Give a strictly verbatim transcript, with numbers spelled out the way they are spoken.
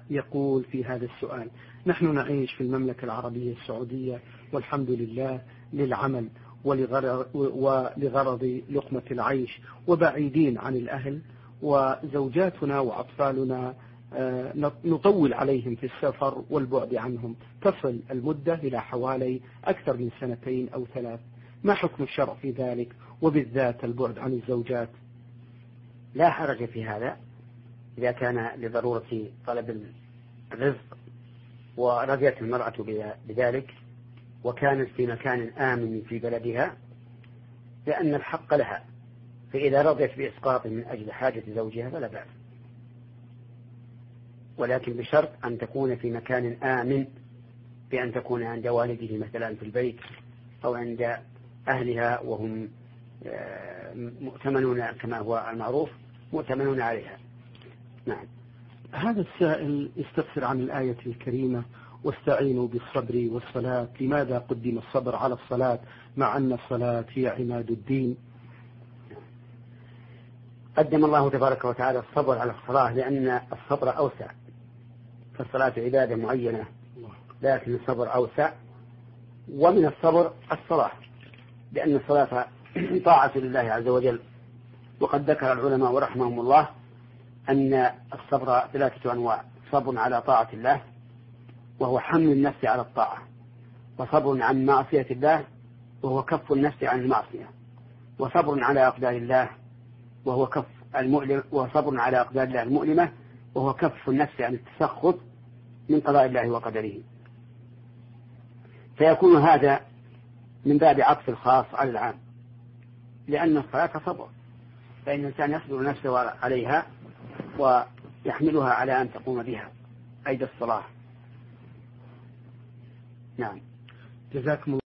يقول في هذا السؤال: نحن نعيش في المملكة العربية السعودية والحمد لله للعمل ولغرض لقمة العيش، وبعيدين عن الأهل، وزوجاتنا وأطفالنا نطول عليهم في السفر والبعد عنهم، تصل المدة إلى حوالي أكثر من سنتين أو ثلاث. ما حكم الشرع في ذلك، وبالذات البعد عن الزوجات؟ لا حرج في هذا إذا كان لضرورة طلب الرزق ورضيت المرأة بذلك وكانت في مكان آمن في بلدها، لأن الحق لها، فإذا رضيت بإسقاط من أجل حاجة زوجها فلا بأس، ولكن بشرط أن تكون في مكان آمن، بأن تكون عند والده مثلا في البيت أو عند أهلها وهم مؤتمنون كما هو المعروف، مؤتمنون عليها. نعم. هذا السائل يستفسر عن الآية الكريمة: واستعينوا بالصبر والصلاة، لماذا قدم الصبر على الصلاة مع أن الصلاة هي عماد الدين؟ قدم الله تبارك وتعالى الصبر على الصلاة لأن الصبر أوسع، فالصلاة عبادة معينة لكن الصبر أوسع، ومن الصبر الصلاة لأن الصلاة طاعة لله عز وجل. وقد ذكر العلماء ورحمهم الله أن الصبر ثلاثة أنواع: صبر على طاعة الله وهو حمل النفس على الطاعة، وصبر عن معصية الله وهو كف النفس عن المعصية، وصبر على أقدار الله وهو كف المؤلم وصبر على أقدار الله المؤلمة وهو كف النفس عن التسخط من قضاء الله وقدره. فيكون هذا من باب عطف الخاص على العام، لأن الصلاة صبر، فإن الإنسان يصبر نفسه عليها ويحملها على أن تقوم بها، أي بالصلاة. نعم. جزاكم الله.